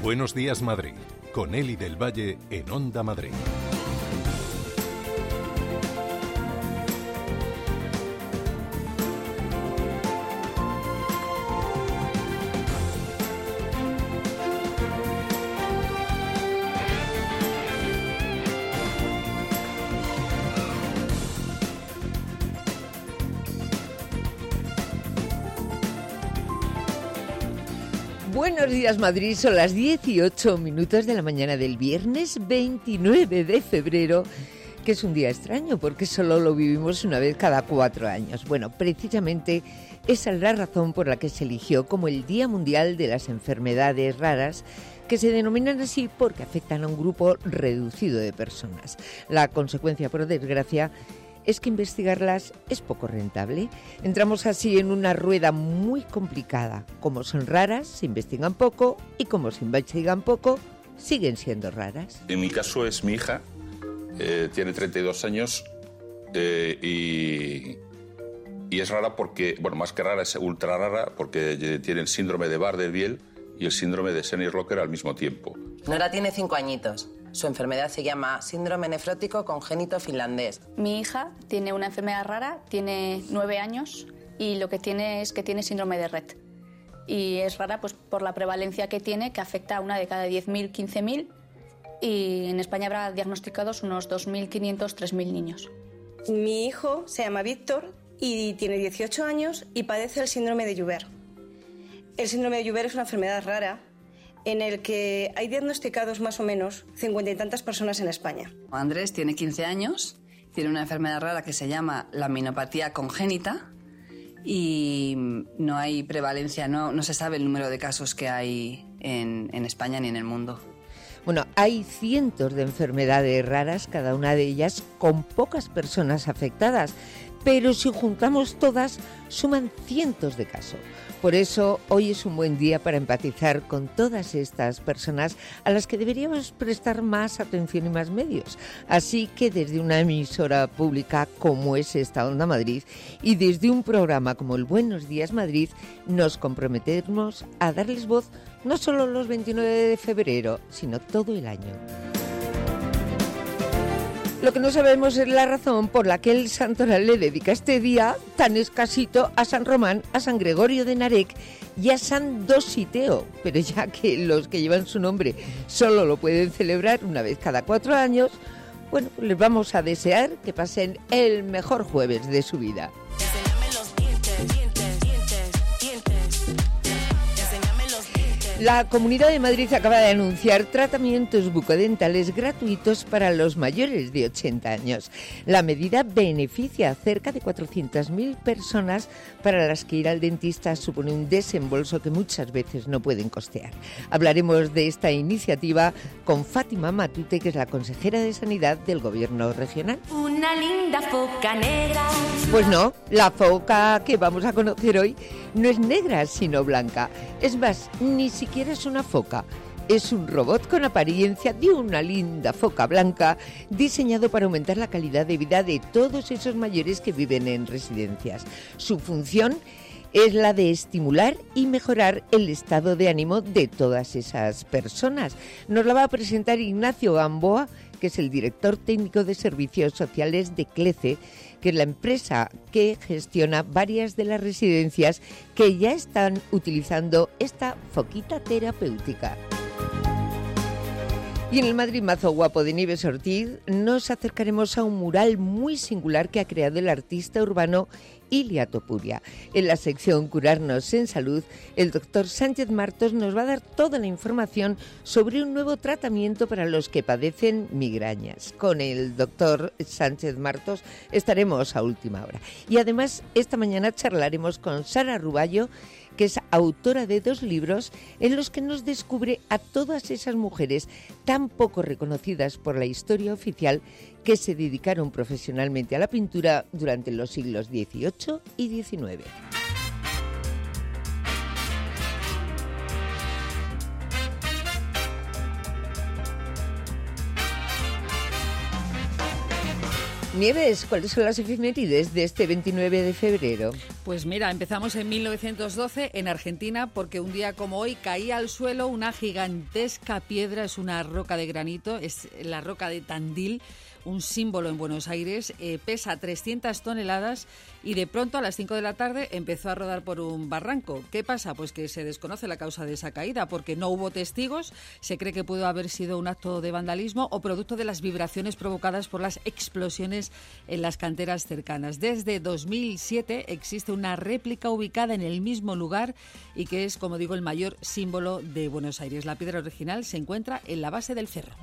Buenos días, Madrid, con Eli del Valle en Onda Madrid. Buenos días, Madrid. Son las 18 minutos de la mañana del viernes 29 de febrero, que es un día extraño porque solo lo vivimos una vez cada 4 años. Bueno, precisamente esa es la razón por la que se eligió como el Día Mundial de las Enfermedades Raras, que se denominan así porque afectan a un grupo reducido de personas. La consecuencia, por desgracia, es que investigarlas es poco rentable. Entramos así en una rueda muy complicada. Como son raras, se investigan poco, y como se investigan poco, siguen siendo raras. En mi caso es mi hija, tiene 32 años y es rara porque, bueno, más que rara, es ultra rara porque tiene el síndrome de Bardet-Biedl y el síndrome de Senior-Locker al mismo tiempo. Nora tiene 5 añitos. Su enfermedad se llama síndrome nefrótico congénito finlandés. Mi hija tiene una enfermedad rara, tiene 9 años y lo que tiene es que tiene síndrome de Rett. Y es rara pues por la prevalencia que tiene, que afecta a una de cada 10.000, 15.000, y en España habrá diagnosticados unos 2.500, 3.000 niños. Mi hijo se llama Víctor y tiene 18 años y padece el síndrome de Joubert. El síndrome de Joubert es una enfermedad rara en el que hay diagnosticados más o menos 50 y tantas personas en España. Andrés tiene 15 años, tiene una enfermedad rara que se llama laminopatía congénita y no hay prevalencia, no se sabe el número de casos que hay en España ni en el mundo. Bueno, hay cientos de enfermedades raras, cada una de ellas con pocas personas afectadas, pero si juntamos todas, suman cientos de casos. Por eso, hoy es un buen día para empatizar con todas estas personas a las que deberíamos prestar más atención y más medios. Así que desde una emisora pública como es esta Onda Madrid y desde un programa como el Buenos Días Madrid, nos comprometemos a darles voz no solo los 29 de febrero, sino todo el año. Lo que no sabemos es la razón por la que el santoral le dedica este día tan escasito a San Román, a San Gregorio de Narek y a San Dositeo. Pero ya que los que llevan su nombre solo lo pueden celebrar una vez cada 4 años, bueno, pues les vamos a desear que pasen el mejor jueves de su vida. La Comunidad de Madrid acaba de anunciar tratamientos bucodentales gratuitos para los mayores de 80 años. La medida beneficia a cerca de 400.000 personas para las que ir al dentista supone un desembolso que muchas veces no pueden costear. Hablaremos de esta iniciativa con Fátima Matute, que es la consejera de Sanidad del Gobierno regional. Una linda foca negra. Pues no, la foca que vamos a conocer hoy no es negra, sino blanca. Es más, ni siquiera es una foca. Es un robot con apariencia de una linda foca blanca, diseñado para aumentar la calidad de vida de todos esos mayores que viven en residencias. Su función es la de estimular y mejorar el estado de ánimo de todas esas personas. Nos la va a presentar Ignacio Gamboa, que es el director técnico de servicios sociales de CLECE, que es la empresa que gestiona varias de las residencias que ya están utilizando esta foquita terapéutica. Y en el Madrid Mazo Guapo de Nieves Ortiz nos acercaremos a un mural muy singular que ha creado el artista urbano Ilia Topuria. En la sección Curarnos en Salud, el doctor Sánchez Martos nos va a dar toda la información sobre un nuevo tratamiento para los que padecen migrañas. Con el doctor Sánchez Martos estaremos a última hora. Y además, esta mañana charlaremos con Sara Ruballo, que es autora de 2 libros en los que nos descubre a todas esas mujeres tan poco reconocidas por la historia oficial que se dedicaron profesionalmente a la pintura durante los siglos XVIII y XIX. Nieves, ¿cuáles son las efemérides de este 29 de febrero? Pues mira, empezamos en 1912 en Argentina porque un día como hoy caía al suelo una gigantesca piedra, es una roca de granito, es la roca de Tandil, un símbolo en Buenos Aires, pesa 300 toneladas y de pronto a las 5 de la tarde empezó a rodar por un barranco. ¿Qué pasa? Pues que se desconoce la causa de esa caída porque no hubo testigos, se cree que pudo haber sido un acto de vandalismo o producto de las vibraciones provocadas por las explosiones en las canteras cercanas. Desde 2007 existe una réplica ubicada en el mismo lugar y que es, como digo, el mayor símbolo de Buenos Aires. La piedra original se encuentra en la base del cerro.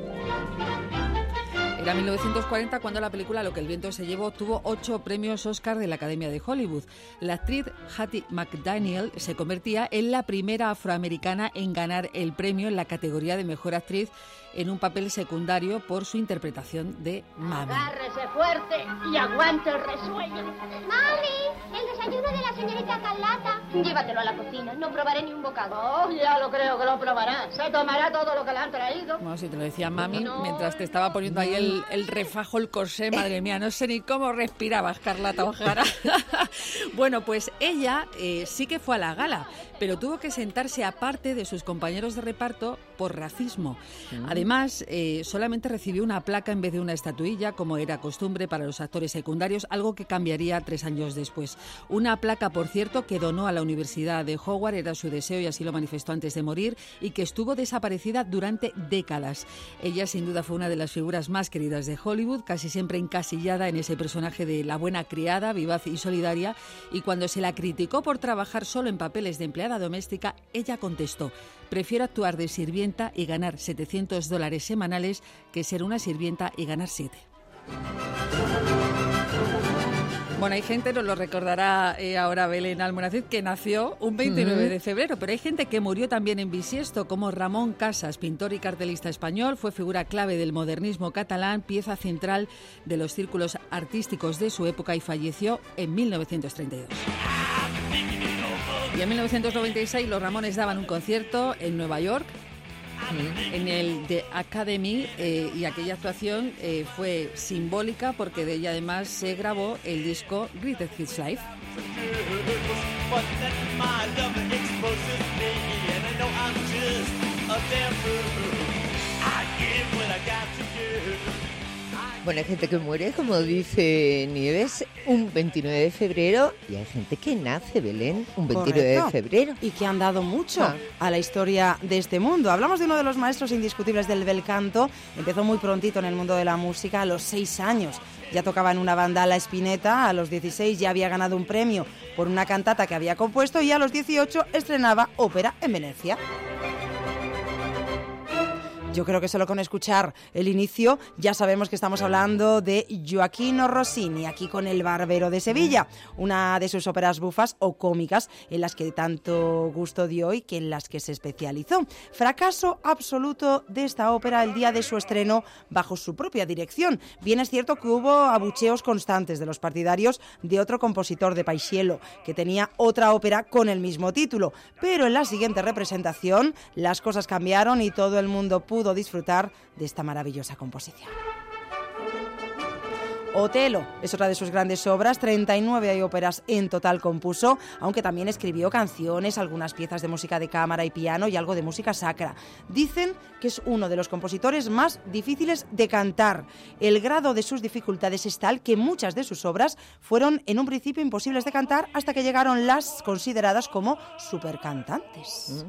Era 1940 cuando la película Lo que el viento se llevó tuvo 8 premios Oscar de la Academia de Hollywood. La actriz Hattie McDaniel se convertía en la primera afroamericana en ganar el premio en la categoría de mejor actriz en un papel secundario por su interpretación de Mami. Agárrese fuerte y aguante el resuello. ¡Mami! El desayuno de la señorita Carlata. Llévatelo a la cocina, no probaré ni un bocado. Oh, ya lo creo que lo probará. Se tomará todo lo que le han traído. Bueno, si te lo decía Mami, mientras te estaba poniendo ahí el refajo, el corsé, madre mía, no sé ni cómo respirabas, Carlata O'Hara. Bueno, pues ella sí que fue a la gala, pero tuvo que sentarse aparte de sus compañeros de reparto por racismo. Además, solamente recibió una placa en vez de una estatuilla, como era costumbre para los actores secundarios, algo que cambiaría 3 años después. Una placa, por cierto, que donó a la Universidad de Howard, era su deseo y así lo manifestó antes de morir, y que estuvo desaparecida durante décadas. Ella, sin duda, fue una de las figuras más queridas de Hollywood, casi siempre encasillada en ese personaje de la buena criada, vivaz y solidaria, y cuando se la criticó por trabajar solo en papeles de empleada doméstica, ella contestó: prefiero actuar de sirvienta y ganar $700 semanales que ser una sirvienta y ganar 7. Bueno, hay gente, nos lo recordará ahora Belén Almonacid, que nació un 29 de febrero, pero hay gente que murió también en bisiesto, como Ramón Casas, pintor y cartelista español, fue figura clave del modernismo catalán, pieza central de los círculos artísticos de su época y falleció en 1932. Y en 1996 los Ramones daban un concierto en Nueva York, en el The Academy, y aquella actuación fue simbólica porque de ella además se grabó el disco Greatest Hits Live. Bueno, hay gente que muere, como dice Nieves, un 29 de febrero y hay gente que nace, Belén, un 29 de febrero. Y que han dado mucho a la historia de este mundo. Hablamos de uno de los maestros indiscutibles del bel canto. Empezó muy prontito en el mundo de la música, a los 6 años. Ya tocaba en una banda La Spinetta, a los 16 ya había ganado un premio por una cantata que había compuesto y a los 18 estrenaba ópera en Venecia. Yo creo que solo con escuchar el inicio ya sabemos que estamos hablando de Gioachino Rossini, aquí con El Barbero de Sevilla, una de sus óperas bufas o cómicas en las que tanto gusto dio y que en las que se especializó. Fracaso absoluto de esta ópera el día de su estreno bajo su propia dirección. Bien es cierto que hubo abucheos constantes de los partidarios de otro compositor de Paisiello, que tenía otra ópera con el mismo título, pero en la siguiente representación las cosas cambiaron y todo el mundo pudo disfrutar de esta maravillosa composición. Otelo es otra de sus grandes obras, 39 óperas en total compuso, aunque también escribió canciones, algunas piezas de música de cámara y piano y algo de música sacra. Dicen que es uno de los compositores más difíciles de cantar. El grado de sus dificultades es tal que muchas de sus obras fueron en un principio imposibles de cantar hasta que llegaron las consideradas como supercantantes.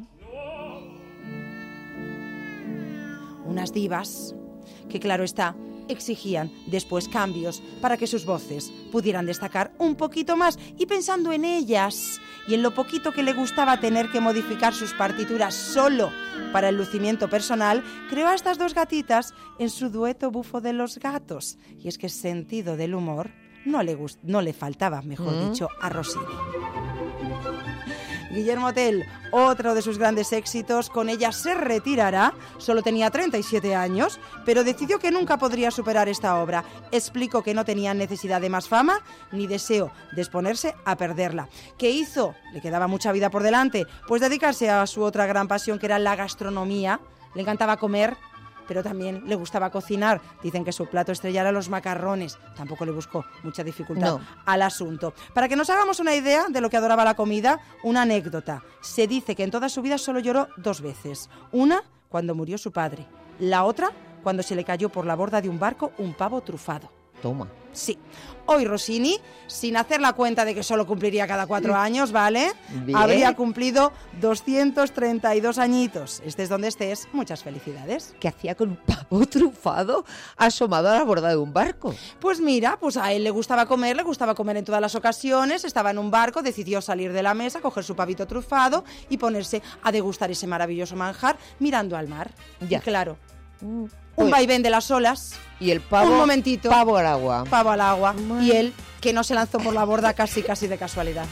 Unas divas que, claro está, exigían después cambios para que sus voces pudieran destacar un poquito más, y pensando en ellas y en lo poquito que le gustaba tener que modificar sus partituras solo para el lucimiento personal, creó a estas dos gatitas en su dueto bufo de los gatos. Y es que sentido del humor no le faltaba, mejor dicho, a Rossini. Guillermo Tell, otro de sus grandes éxitos, con ella se retirará. Solo tenía 37 años, pero decidió que nunca podría superar esta obra. Explicó que no tenía necesidad de más fama ni deseo de exponerse a perderla. ¿Qué hizo? Le quedaba mucha vida por delante, pues dedicarse a su otra gran pasión, que era la gastronomía. Le encantaba comer, pero también le gustaba cocinar. Dicen que su plato estrella era los macarrones. Tampoco le buscó mucha dificultad al asunto. Para que nos hagamos una idea de lo que adoraba la comida, una anécdota. Se dice que en toda su vida solo lloró 2 veces. Una, cuando murió su padre. La otra, cuando se le cayó por la borda de un barco un pavo trufado. Toma. Sí. Hoy Rossini, sin hacer la cuenta de que solo cumpliría cada 4 años, ¿vale? Bien. Habría cumplido 232 añitos. Estés donde estés, muchas felicidades. ¿Qué hacía con un pavo trufado asomado a la borda de un barco? Pues mira, pues a él le gustaba comer en todas las ocasiones, estaba en un barco, decidió salir de la mesa, coger su pavito trufado y ponerse a degustar ese maravilloso manjar mirando al mar. Ya. Y claro, un vaivén de las olas. Y el pavo, un momentito, pavo al agua. Pavo al agua. Y él, que no se lanzó por la borda casi de casualidad.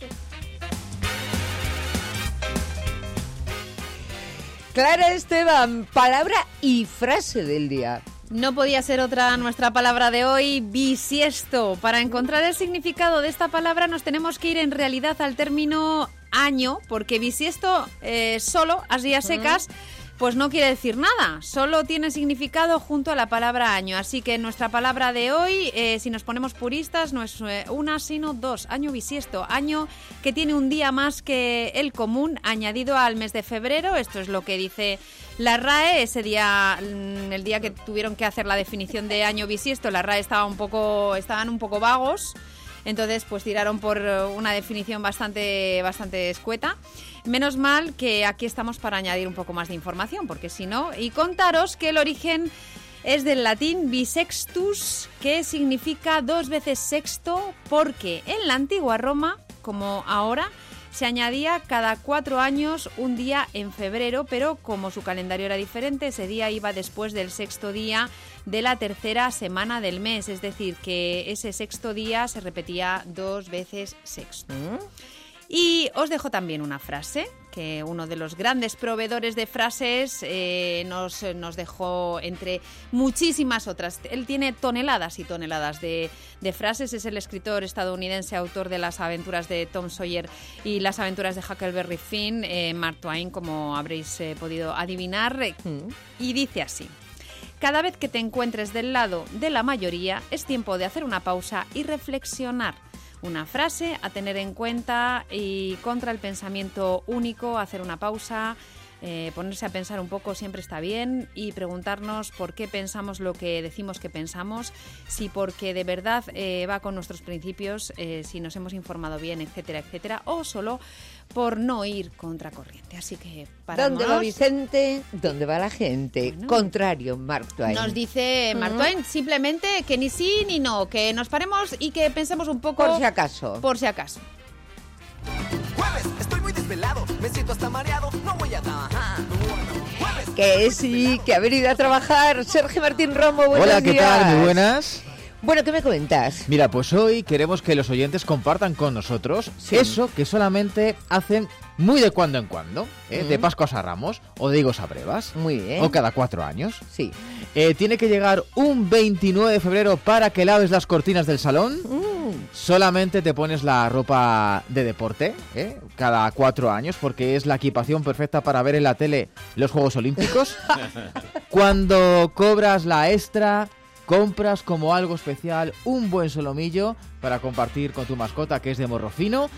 Clara Esteban, palabra y frase del día. No podía ser otra nuestra palabra de hoy, bisiesto. Para encontrar el significado de esta palabra nos tenemos que ir en realidad al término año, porque bisiesto solo, así a secas, pues no quiere decir nada, solo tiene significado junto a la palabra año. Así que nuestra palabra de hoy, si nos ponemos puristas, no es una sino 2, año bisiesto, año que tiene un día más que el común añadido al mes de febrero. Esto es lo que dice la RAE. Ese día, el día que tuvieron que hacer la definición de año bisiesto, la RAE estaban un poco vagos. Entonces, pues tiraron por una definición bastante escueta. Menos mal que aquí estamos para añadir un poco más de información, porque si no... Y contaros que el origen es del latín bisextus, que significa 2 veces sexto, porque en la antigua Roma, como ahora, se añadía cada 4 años un día en febrero, pero como su calendario era diferente, ese día iba después del 6º día de la 3ª semana del mes, es decir, que ese 6º día se repetía 2 veces sexto. Y os dejo también una frase que uno de los grandes proveedores de frases nos dejó entre muchísimas otras. Él tiene toneladas y toneladas de frases. Es el escritor estadounidense, autor de Las aventuras de Tom Sawyer y Las aventuras de Huckleberry Finn, Mark Twain, como habréis podido adivinar. Y dice así: cada vez que te encuentres del lado de la mayoría, es tiempo de hacer una pausa y reflexionar. Una frase a tener en cuenta, y contra el pensamiento único, hacer una pausa, ponerse a pensar un poco siempre está bien, y preguntarnos por qué pensamos lo que decimos que pensamos, si porque de verdad va con nuestros principios, si nos hemos informado bien, etcétera, etcétera, o solo por no ir contracorriente. Así que ¿dónde va Vicente? ¿Dónde va la gente? Bueno, contrario, Mark Twain. Nos dice Mark Twain simplemente que ni sí ni no, que nos paremos y que pensemos un poco... Por si acaso. Por si acaso. Jueves, estoy muy desvelado, me siento hasta mareado, no voy a trabajar. Que sí, que ha venido a trabajar Sergio Martín Romo, buenos días. Hola, ¿qué tal? Muy buenas. Bueno, ¿qué me cuentas? Mira, pues hoy queremos que los oyentes compartan con nosotros eso que solamente hacen muy de cuando en cuando, de Pascuas a Ramos o de Higos a Brevas. Muy bien. O cada 4 años. Sí. Tiene que llegar un 29 de febrero para que laves las cortinas del salón. Solamente te pones la ropa de deporte, cada 4 años, porque es la equipación perfecta para ver en la tele los Juegos Olímpicos. Cuando cobras la extra, compras como algo especial un buen solomillo para compartir con tu mascota, que es de morro fino.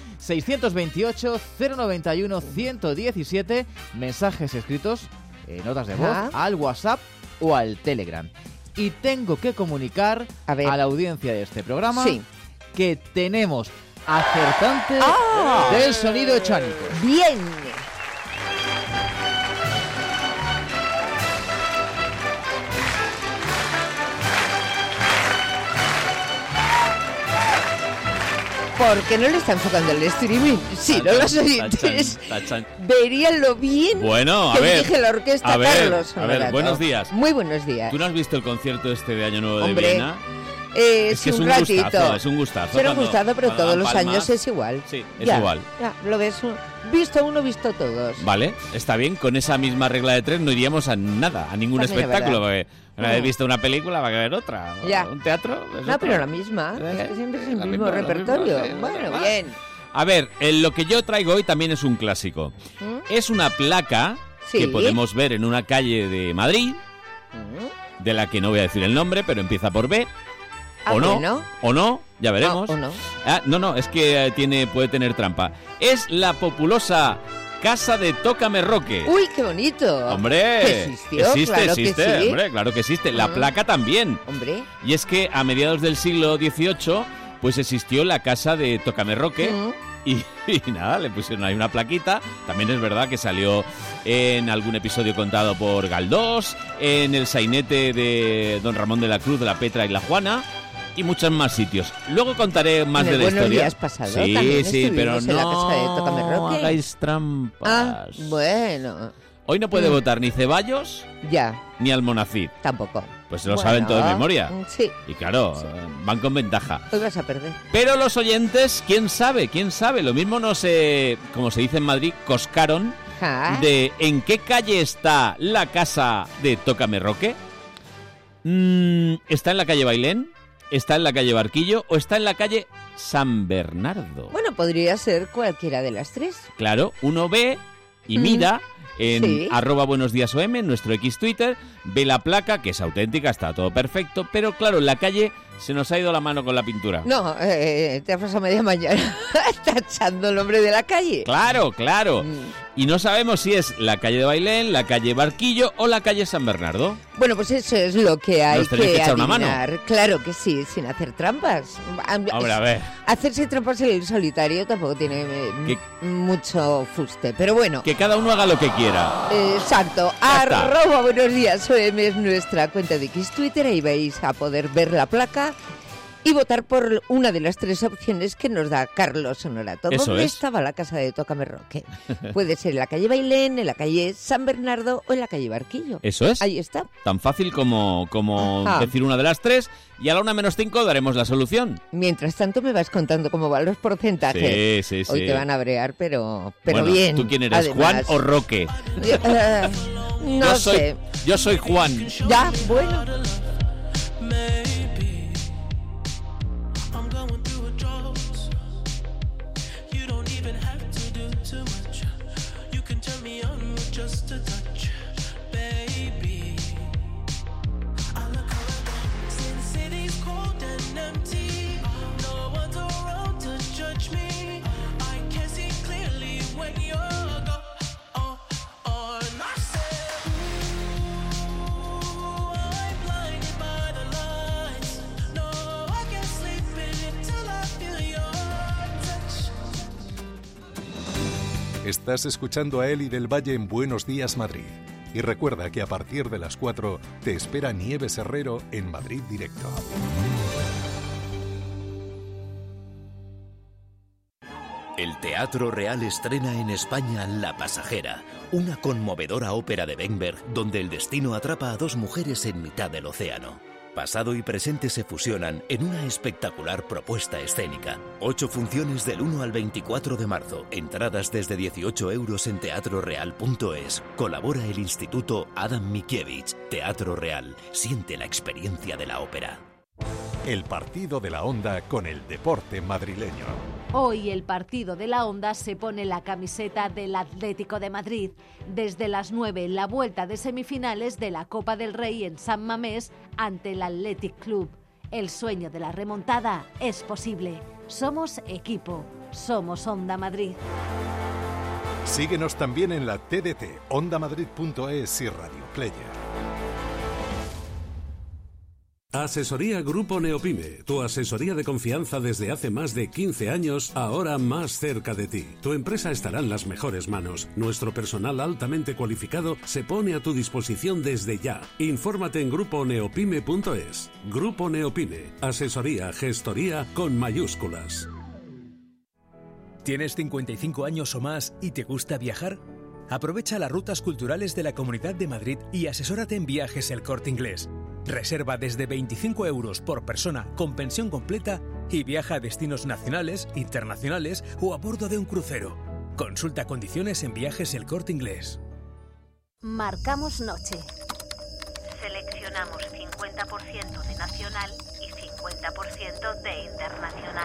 628-091-117, mensajes escritos, notas de voz, al WhatsApp o al Telegram. Y tengo que comunicar a la audiencia de este programa que tenemos acertante del sonido hecho ánicos. ¡Bien! Porque no le está enfocando el streaming. Sí, no los oyentes verían lo bien bueno, que dirige la orquesta Carlos. A ver, buenos días. Muy buenos días. ¿Tú no has visto el concierto este de Año Nuevo de Viena? Es que es un ratito. Gustazo, es un gustazo. Será un gustazo, pero todos los años es igual. Sí, es igual. Ya, lo ves, visto uno, visto todos. Vale, está bien. Con esa misma regla de 3 no iríamos a nada, a ningún espectáculo. Porque una vez visto una película va a haber otra. Ya. Un teatro. No, pero la misma. Es que siempre es el mismo repertorio. Bueno, bien. A ver, lo que yo traigo hoy también es un clásico. Es una placa que podemos ver en una calle de Madrid, de la que no voy a decir el nombre, pero empieza por B. Ah, o no, bueno. o no, ya veremos. O no. No, es que puede tener trampa. Es la populosa Casa de Tócame Roque. ¡Uy, qué bonito! ¡Hombre! Existe, claro que sí. Hombre, claro que existe. La placa también. Hombre. Y es que a mediados del siglo XVIII, pues existió la Casa de Tócame Roque. Y nada, le pusieron ahí una plaquita. También es verdad que salió en algún episodio contado por Galdós, en el sainete de Don Ramón de la Cruz, de la Petra y la Juana, y muchos más sitios. Luego contaré más de la historia. Buenos días pasado, sí, pero en la casa de Tócame Roque. Hagáis trampas. Ah, bueno. Hoy no puede votar ni Ceballos ni Almonacid. Tampoco. Pues lo saben todo de memoria. Sí. Y claro, van con ventaja. Hoy vas a perder. Pero los oyentes, ¿quién sabe? Lo mismo no se, como se dice en Madrid, coscaron de en qué calle está la casa de Tócame Roque. ¿Está en la calle Bailén? ¿Está en la calle Barquillo? ¿O está en la calle San Bernardo? Bueno, podría ser cualquiera de las tres. Claro, uno ve y mira en @buenosdíasOM, en nuestro X Twitter, ve la placa, que es auténtica, está todo perfecto, pero claro, en la calle se nos ha ido la mano con la pintura. No, te has pasado media mañana tachando el nombre de la calle. Claro. Y no sabemos si es la calle de Bailén, la calle Barquillo o la calle San Bernardo. Bueno, pues eso es lo que hay que echar una mano. Claro que sí, sin hacer trampas. Hombre, a ver. Hacerse trampas en el solitario tampoco tiene mucho fuste, pero bueno. Que cada uno haga lo que quiera. Exacto. @buenosdíasOM es nuestra cuenta de X Twitter, ahí vais a poder ver la placa y votar por una de las tres opciones que nos da Carlos Honorato. ¿Dónde estaba la casa de Tócame Roque? Puede ser en la calle Bailén, en la calle San Bernardo o en la calle Barquillo. Eso es. Ahí está. Tan fácil como decir una de las tres, y a la 1:05 daremos la solución. Mientras tanto me vas contando cómo van los porcentajes. Sí. Hoy te van a brear, pero bueno, bien. ¿Tú quién eres, además, Juan o Roque? No sé. Yo soy Juan. Ya, bueno. Estás escuchando a Eli del Valle en Buenos Días Madrid. Y recuerda que a partir de las 4 te espera Nieves Herrero en Madrid Directo. El Teatro Real estrena en España La Pasajera, una conmovedora ópera de Wegberg donde el destino atrapa a dos mujeres en mitad del océano. Pasado y presente se fusionan en una espectacular propuesta escénica. 8 funciones del 1 al 24 de marzo. Entradas desde 18 € en teatroreal.es. Colabora el Instituto Adam Mickiewicz. Teatro Real. Siente la experiencia de la ópera. El partido de la Onda con el deporte madrileño. Hoy el partido de la Onda se pone la camiseta del Atlético de Madrid. Desde las 9 en la vuelta de semifinales de la Copa del Rey en San Mamés ante el Athletic Club. El sueño de la remontada es posible. Somos equipo. Somos Onda Madrid. Síguenos también en la TDT, ondamadrid.es y Radio Player. Asesoría Grupo Neopime, tu asesoría de confianza desde hace más de 15 años, ahora más cerca de ti. Tu empresa estará en las mejores manos. Nuestro personal altamente cualificado se pone a tu disposición desde ya. Infórmate en gruponeopime.es. Grupo Neopime, asesoría, gestoría con mayúsculas. ¿Tienes 55 años o más y te gusta viajar? Aprovecha las rutas culturales de la Comunidad de Madrid y asesórate en Viajes El Corte Inglés. Reserva desde 25 € por persona con pensión completa y viaja a destinos nacionales, internacionales o a bordo de un crucero. Consulta condiciones en Viajes El Corte Inglés. Marcamos noche. Seleccionamos 50% de nacional y 50% de internacional.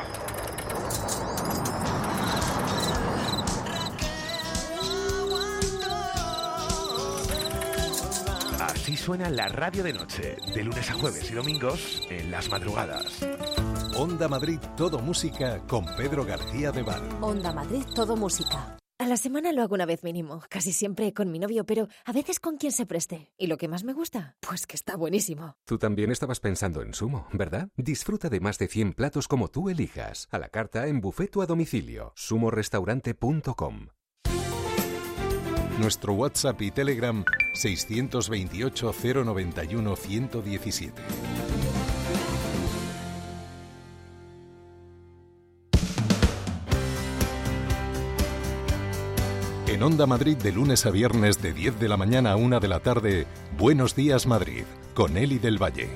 Así suena la radio de noche, de lunes a jueves y domingos en las madrugadas. Onda Madrid Todo Música con Pedro García de Val. Onda Madrid Todo Música. A la semana lo hago una vez mínimo, casi siempre con mi novio, pero a veces con quien se preste. ¿Y lo que más me gusta? Pues que está buenísimo. Tú también estabas pensando en Sumo, ¿verdad? Disfruta de más de 100 platos como tú elijas, a la carta, en buffet o a domicilio. sumorestaurante.com. Nuestro WhatsApp y Telegram 628 091 117. En Onda Madrid de lunes a viernes de 10 de la mañana a 1 de la tarde, Buenos Días Madrid, con Eli del Valle.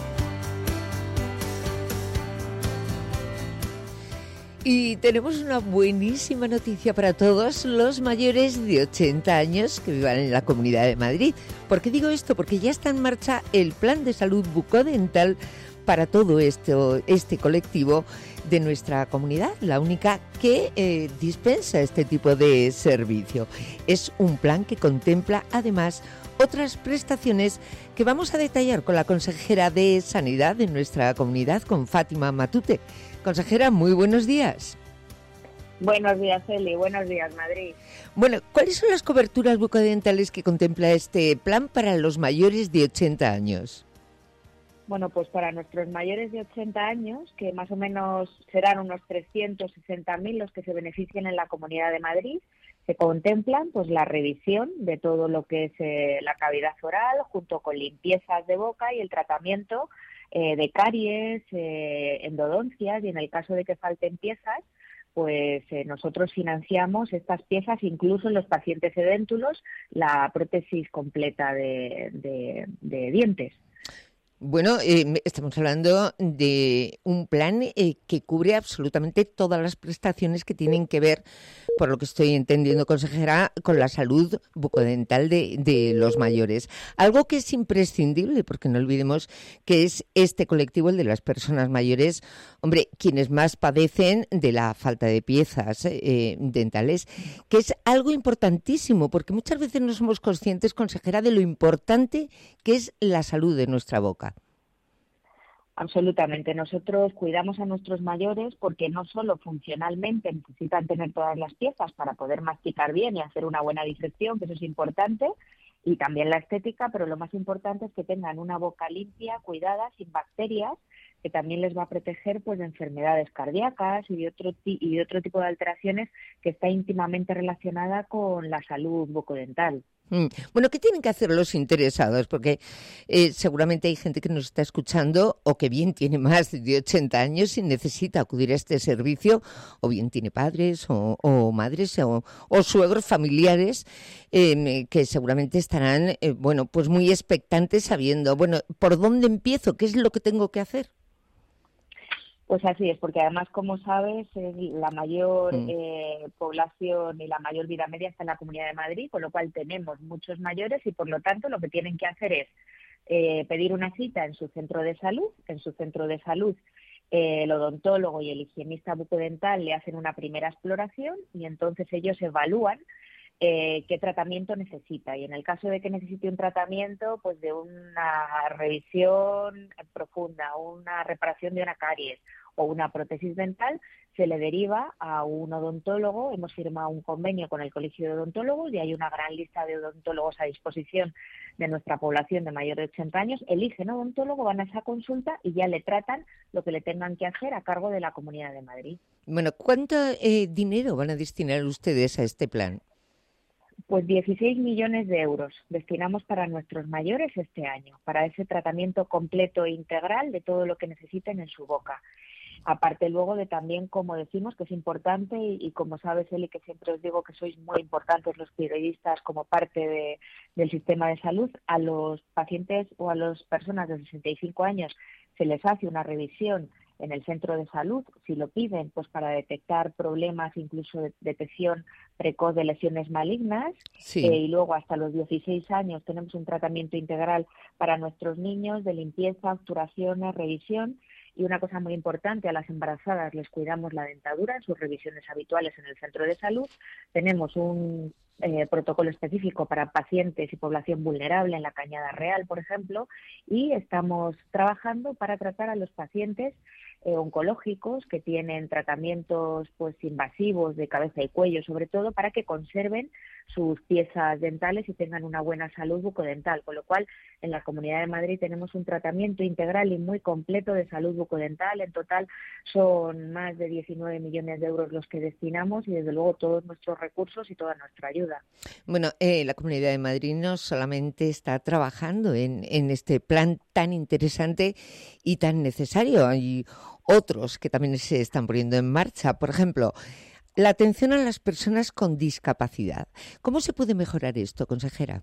Y tenemos una buenísima noticia para todos los mayores de 80 años que vivan en la Comunidad de Madrid. ¿Por qué digo esto? Porque ya está en marcha el Plan de Salud Bucodental para todo este colectivo de nuestra comunidad, la única que dispensa este tipo de servicio. Es un plan que contempla además otras prestaciones que vamos a detallar con la consejera de Sanidad de nuestra comunidad, con Fátima Matute. Consejera, muy buenos días. Buenos días, Eli. Buenos días, Madrid. Bueno, ¿cuáles son las coberturas bucodentales que contempla este plan para los mayores de 80 años? Bueno, pues para nuestros mayores de 80 años, que más o menos serán unos 360.000 los que se benefician en la Comunidad de Madrid, se contemplan pues la revisión de todo lo que es la cavidad oral, junto con limpiezas de boca y el tratamiento de caries, endodoncias, y en el caso de que falten piezas, pues nosotros financiamos estas piezas, incluso en los pacientes edéntulos, la prótesis completa de dientes. Bueno, estamos hablando de un plan que cubre absolutamente todas las prestaciones que tienen que ver, por lo que estoy entendiendo, consejera, con la salud bucodental de los mayores. Algo que es imprescindible, porque no olvidemos que es este colectivo, el de las personas mayores, hombre, quienes más padecen de la falta de piezas dentales, que es algo importantísimo, porque muchas veces no somos conscientes, consejera, de lo importante que es la salud de nuestra boca. Absolutamente. Nosotros cuidamos a nuestros mayores porque no solo funcionalmente necesitan tener todas las piezas para poder masticar bien y hacer una buena digestión, que eso es importante, y también la estética, pero lo más importante es que tengan una boca limpia, cuidada, sin bacterias, que también les va a proteger pues de enfermedades cardíacas y de otro tipo de alteraciones que está íntimamente relacionada con la salud bucodental. Bueno, ¿qué tienen que hacer los interesados? Porque seguramente hay gente que nos está escuchando o que bien tiene más de 80 años y necesita acudir a este servicio, o bien tiene padres o madres o suegros familiares que seguramente estarán pues muy expectantes sabiendo, ¿por dónde empiezo? ¿Qué es lo que tengo que hacer? Pues así es, porque además, como sabes, la mayor población y la mayor vida media está en la Comunidad de Madrid, con lo cual tenemos muchos mayores y, por lo tanto, lo que tienen que hacer es pedir una cita en su centro de salud. En su centro de salud, el odontólogo y el higienista bucodental le hacen una primera exploración y entonces ellos evalúan qué tratamiento necesita, y en el caso de que necesite un tratamiento pues de una revisión profunda, una reparación de una caries o una prótesis dental, se le deriva a un odontólogo. Hemos firmado un convenio con el Colegio de Odontólogos y hay una gran lista de odontólogos a disposición de nuestra población de mayor de 80 años. Eligen odontólogo, van a esa consulta y ya le tratan lo que le tengan que hacer a cargo de la Comunidad de Madrid. Bueno, ¿cuánto dinero van a destinar ustedes a este plan? Pues 16 millones de euros destinamos para nuestros mayores este año, para ese tratamiento completo e integral de todo lo que necesiten en su boca. Aparte luego de también, como decimos, que es importante y como sabes, Eli, que siempre os digo que sois muy importantes los periodistas como parte del sistema de salud, a los pacientes o a las personas de 65 años se les hace una revisión en el centro de salud, si lo piden, pues para detectar problemas, incluso de detección precoz de lesiones malignas. Sí. Y luego hasta los 16 años tenemos un tratamiento integral para nuestros niños de limpieza, obturaciones, revisión. Y una cosa muy importante, a las embarazadas les cuidamos la dentadura en sus revisiones habituales en el centro de salud. Tenemos un protocolo específico para pacientes y población vulnerable en la Cañada Real, por ejemplo, y estamos trabajando para tratar a los pacientes oncológicos que tienen tratamientos pues invasivos de cabeza y cuello, sobre todo para que conserven sus piezas dentales y tengan una buena salud bucodental, con lo cual en la Comunidad de Madrid tenemos un tratamiento integral y muy completo de salud bucodental. En total son más de 19 millones de euros los que destinamos y desde luego todos nuestros recursos y toda nuestra ayuda. Bueno, la Comunidad de Madrid no solamente está trabajando en este plan tan interesante y tan necesario, hay otros que también se están poniendo en marcha. Por ejemplo, la atención a las personas con discapacidad. ¿Cómo se puede mejorar esto, consejera?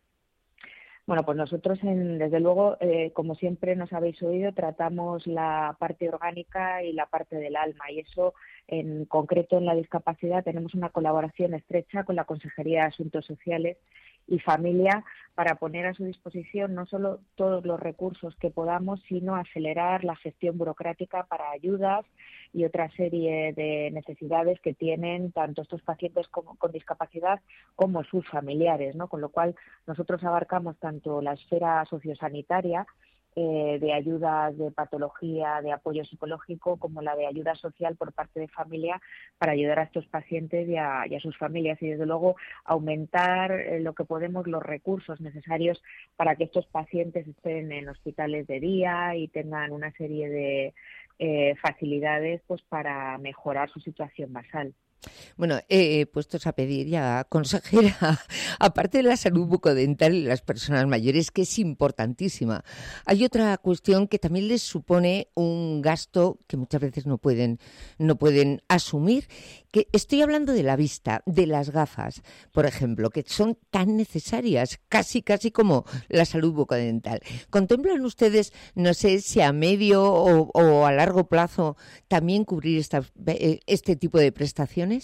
Bueno, pues nosotros, desde luego, como siempre nos habéis oído, tratamos la parte orgánica y la parte del alma, y eso, en concreto en la discapacidad, tenemos una colaboración estrecha con la Consejería de Asuntos Sociales y Familia para poner a su disposición no solo todos los recursos que podamos, sino acelerar la gestión burocrática para ayudas y otra serie de necesidades que tienen tanto estos pacientes con discapacidad como sus familiares, ¿no? Con lo cual nosotros abarcamos tanto la esfera sociosanitaria, de ayudas de patología, de apoyo psicológico, como la de ayuda social por parte de familia para ayudar a estos pacientes y a sus familias, y desde luego aumentar lo que podemos los recursos necesarios para que estos pacientes estén en hospitales de día y tengan una serie de facilidades pues para mejorar su situación basal. Bueno, puestos a pedir ya, consejera, aparte de la salud bucodental y las personas mayores, que es importantísima, hay otra cuestión que también les supone un gasto que muchas veces no pueden asumir, que estoy hablando de la vista, de las gafas, por ejemplo, que son tan necesarias, casi como la salud bucodental. ¿Contemplan ustedes, no sé, si a medio o a largo plazo también cubrir este tipo de prestaciones?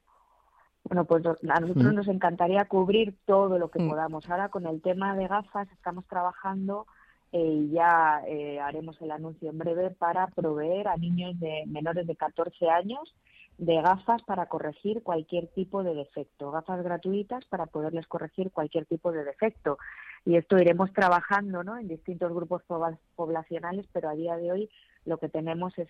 Bueno, pues a nosotros nos encantaría cubrir todo lo que podamos. Ahora con el tema de gafas estamos trabajando y ya haremos el anuncio en breve para proveer a niños menores de 14 años de gafas para corregir cualquier tipo de defecto, gafas gratuitas para poderles corregir cualquier tipo de defecto. Y esto iremos trabajando, ¿no?, en distintos grupos poblacionales, pero a día de hoy lo que tenemos es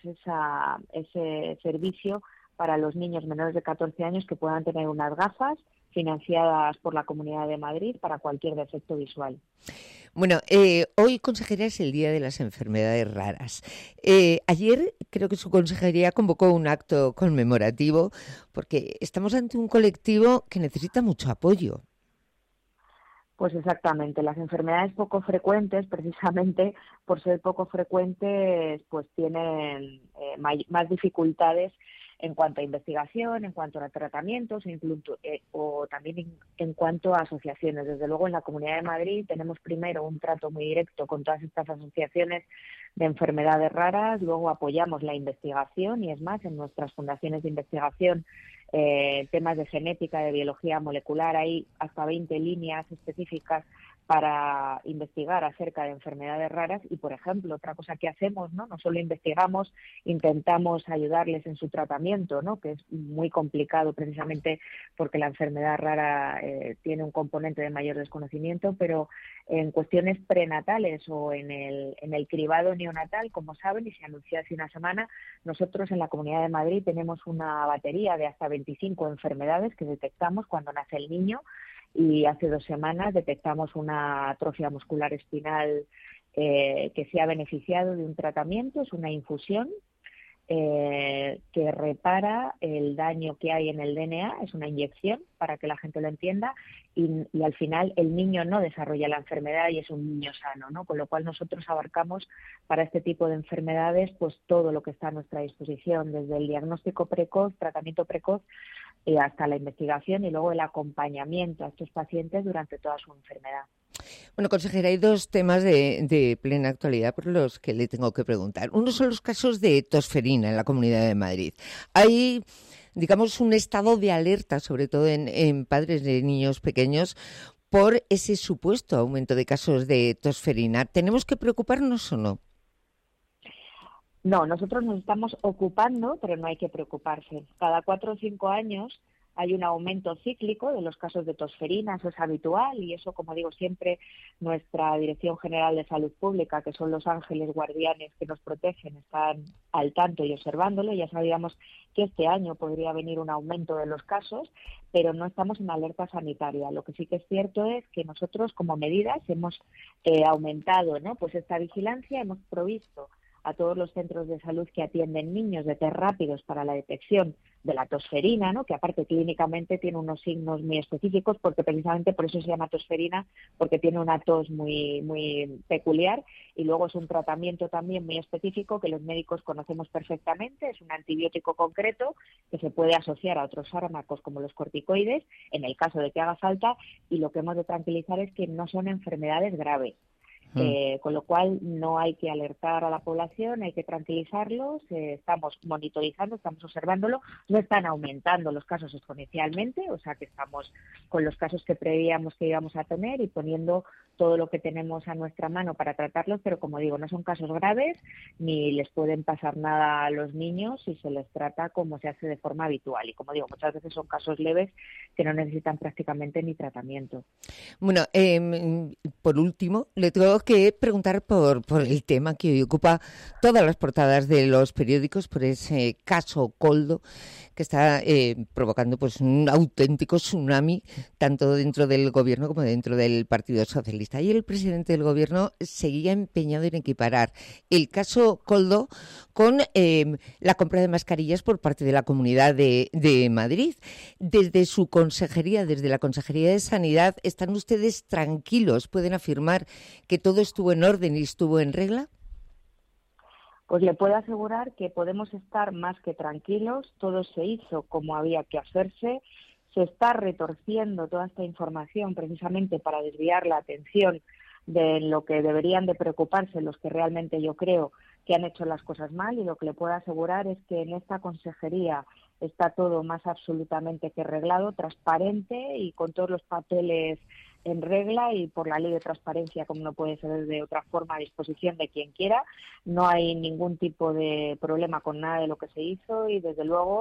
ese servicio para los niños menores de 14 años que puedan tener unas gafas financiadas por la Comunidad de Madrid para cualquier defecto visual. Bueno, hoy, consejera, es el Día de las Enfermedades Raras. Ayer creo que su consejería convocó un acto conmemorativo porque estamos ante un colectivo que necesita mucho apoyo. Pues exactamente, las enfermedades poco frecuentes, precisamente por ser poco frecuentes, pues tienen más dificultades en cuanto a investigación, en cuanto a tratamientos o también en cuanto a asociaciones. Desde luego en la Comunidad de Madrid tenemos primero un trato muy directo con todas estas asociaciones de enfermedades raras, luego apoyamos la investigación y es más, en nuestras fundaciones de investigación, temas de genética, de biología molecular, hay hasta 20 líneas específicas para investigar acerca de enfermedades raras y, por ejemplo, otra cosa que hacemos, no solo investigamos, intentamos ayudarles en su tratamiento, ¿no?, que es muy complicado precisamente porque la enfermedad rara tiene un componente de mayor desconocimiento, pero en cuestiones prenatales o en el cribado neonatal, como saben, y se anunció hace una semana, nosotros en la Comunidad de Madrid tenemos una batería de hasta 25 enfermedades que detectamos cuando nace el niño. Y hace 2 semanas detectamos una atrofia muscular espinal que se ha beneficiado de un tratamiento, es una infusión que repara el daño que hay en el DNA, es una inyección para que la gente lo entienda y al final el niño no desarrolla la enfermedad y es un niño sano, ¿no? Con lo cual nosotros abarcamos para este tipo de enfermedades pues todo lo que está a nuestra disposición, desde el diagnóstico precoz, tratamiento precoz, hasta la investigación y luego el acompañamiento a estos pacientes durante toda su enfermedad. Bueno, consejera, hay 2 temas de plena actualidad por los que le tengo que preguntar. Uno son los casos de tosferina en la Comunidad de Madrid. Hay, digamos, un estado de alerta, sobre todo en padres de niños pequeños, por ese supuesto aumento de casos de tosferina. ¿Tenemos que preocuparnos o no? No, nosotros nos estamos ocupando, pero no hay que preocuparse. Cada 4 o 5 años hay un aumento cíclico de los casos de tosferina, eso es habitual, y eso, como digo siempre, nuestra Dirección General de Salud Pública, que son los ángeles guardianes que nos protegen, están al tanto y observándolo. Ya sabíamos que este año podría venir un aumento de los casos, pero no estamos en alerta sanitaria. Lo que sí que es cierto es que nosotros, como medidas, hemos aumentado, ¿no?, pues esta vigilancia, hemos provisto a todos los centros de salud que atienden niños de test rápidos para la detección de la tosferina, ¿no?, que aparte clínicamente tiene unos signos muy específicos, porque precisamente por eso se llama tosferina, porque tiene una tos muy peculiar, y luego es un tratamiento también muy específico que los médicos conocemos perfectamente. Es un antibiótico concreto que se puede asociar a otros fármacos como los corticoides en el caso de que haga falta, y lo que hemos de tranquilizar es que no son enfermedades graves. Con lo cual no hay que alertar a la población, hay que tranquilizarlos, estamos monitorizando, estamos observándolo, no están aumentando los casos exponencialmente, o sea que estamos con los casos que prevíamos que íbamos a tener y poniendo todo lo que tenemos a nuestra mano para tratarlos, pero como digo, no son casos graves ni les pueden pasar nada a los niños si se les trata como se hace de forma habitual, y como digo, muchas veces son casos leves que no necesitan prácticamente ni tratamiento. Bueno, por último, le tengo que preguntar por el tema que hoy ocupa todas las portadas de los periódicos, por ese caso Koldo, que está provocando pues un auténtico tsunami, tanto dentro del gobierno como dentro del Partido Socialista. Y el presidente del gobierno seguía empeñado en equiparar el caso Koldo con la compra de mascarillas por parte de la Comunidad de Madrid. Desde su consejería, desde la Consejería de Sanidad, ¿están ustedes tranquilos? ¿Pueden afirmar que todo estuvo en orden y estuvo en regla? Pues le puedo asegurar que podemos estar más que tranquilos, todo se hizo como había que hacerse, se está retorciendo toda esta información precisamente para desviar la atención de lo que deberían de preocuparse los que realmente yo creo que han hecho las cosas mal, y lo que le puedo asegurar es que en esta consejería está todo más absolutamente que arreglado, transparente y con todos los papeles en regla, y por la ley de transparencia, como no puede ser de otra forma, a disposición de quien quiera. No hay ningún tipo de problema con nada de lo que se hizo, y desde luego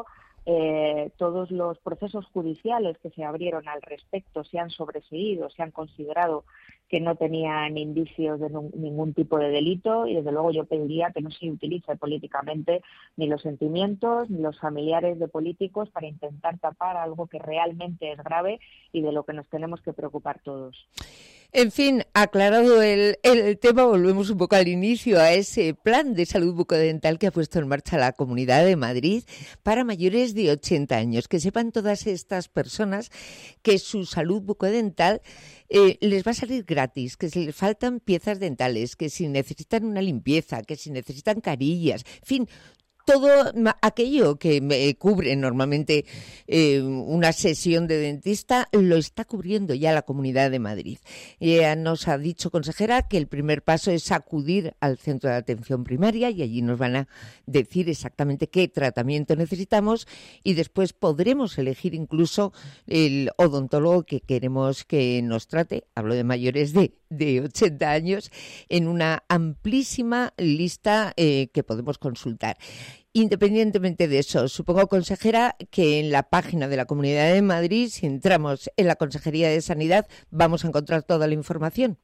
todos los procesos judiciales que se abrieron al respecto se han sobreseído, se han considerado que no tenían indicios de ningún tipo de delito, y desde luego yo pediría que no se utilice políticamente ni los sentimientos ni los familiares de políticos para intentar tapar algo que realmente es grave y de lo que nos tenemos que preocupar todos. En fin, aclarado el tema, volvemos un poco al inicio, a ese plan de salud bucodental que ha puesto en marcha la Comunidad de Madrid para mayores de 80 años. Que sepan todas estas personas que su salud bucodental les va a salir gratis, que si les faltan piezas dentales, que si necesitan una limpieza, que si necesitan carillas, en fin, todo aquello que cubre normalmente una sesión de dentista lo está cubriendo ya la Comunidad de Madrid. Ella nos ha dicho, consejera, que el primer paso es acudir al centro de atención primaria y allí nos van a decir exactamente qué tratamiento necesitamos, y después podremos elegir incluso el odontólogo que queremos que nos trate. Hablo de mayores de 80 años, en una amplísima lista que podemos consultar. Independientemente de eso, supongo, consejera, que en la página de la Comunidad de Madrid, si entramos en la Consejería de Sanidad, vamos a encontrar toda la información.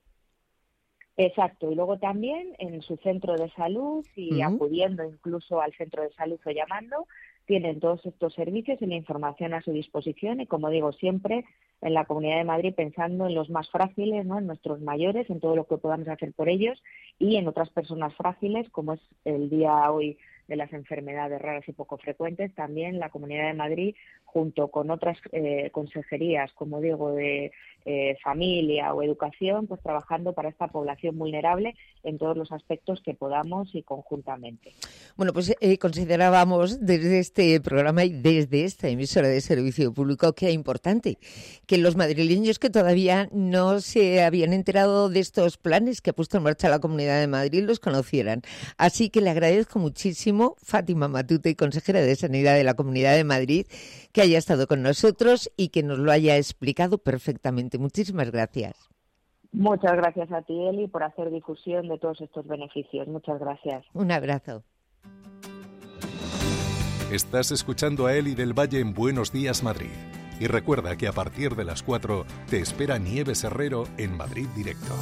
Exacto, y luego también en su centro de salud y acudiendo incluso al centro de salud o llamando, tienen todos estos servicios y la información a su disposición, y como digo siempre, en la Comunidad de Madrid pensando en los más frágiles, ¿no?, en nuestros mayores, en todo lo que podamos hacer por ellos, y en otras personas frágiles, como es el día hoy de las enfermedades raras y poco frecuentes. También la Comunidad de Madrid, junto con otras consejerías, como digo, de familia o educación, pues trabajando para esta población vulnerable en todos los aspectos que podamos y conjuntamente. Bueno, pues considerábamos desde este programa y desde esta emisora de servicio público que era importante que los madrileños que todavía no se habían enterado de estos planes que ha puesto en marcha la Comunidad de Madrid los conocieran. Así que le agradezco muchísimo, Fátima Matute, consejera de Sanidad de la Comunidad de Madrid, que haya estado con nosotros y que nos lo haya explicado perfectamente. Muchísimas gracias. Muchas gracias a ti, Eli, por hacer difusión de todos estos beneficios. Muchas gracias. Un abrazo. Estás escuchando a Eli del Valle en Buenos Días, Madrid. Y recuerda que a partir de las 4 te espera Nieves Herrero en Madrid Directo.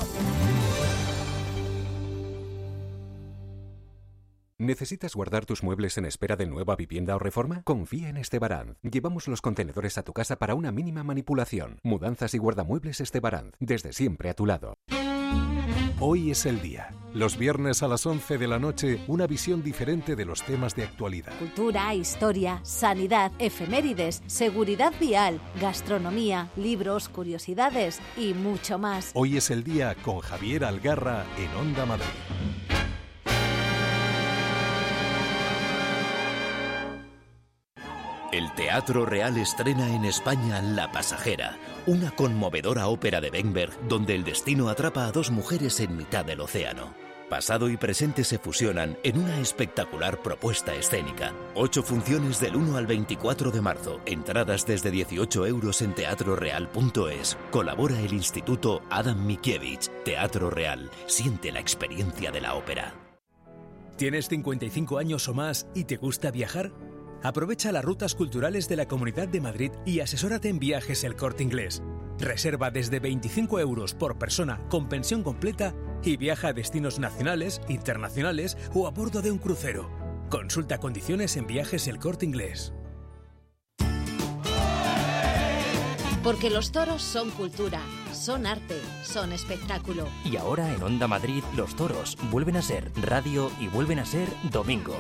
¿Necesitas guardar tus muebles en espera de nueva vivienda o reforma? Confía en Estebaranz. Llevamos los contenedores a tu casa para una mínima manipulación. Mudanzas y guardamuebles Estebaranz. Desde siempre a tu lado. Hoy es el día. Los viernes a las 11 de la noche, una visión diferente de los temas de actualidad. Cultura, historia, sanidad, efemérides, seguridad vial, gastronomía, libros, curiosidades y mucho más. Hoy es el día con Javier Algarra en Onda Madrid. El Teatro Real estrena en España La Pasajera, una conmovedora ópera de Wengberg donde el destino atrapa a dos mujeres en mitad del océano. Pasado y presente se fusionan en una espectacular propuesta escénica. 8 funciones del 1 al 24 de marzo. Entradas desde 18 € en teatroreal.es. Colabora el Instituto Adam Mickiewicz. Teatro Real. Siente la experiencia de la ópera. ¿Tienes 55 años o más y te gusta viajar? Aprovecha las rutas culturales de la Comunidad de Madrid y asesórate en Viajes El Corte Inglés. Reserva desde 25 € por persona con pensión completa y viaja a destinos nacionales, internacionales o a bordo de un crucero. Consulta condiciones en Viajes El Corte Inglés. Porque los toros son cultura, son arte, son espectáculo. Y ahora en Onda Madrid los toros vuelven a ser radio y vuelven a ser domingo.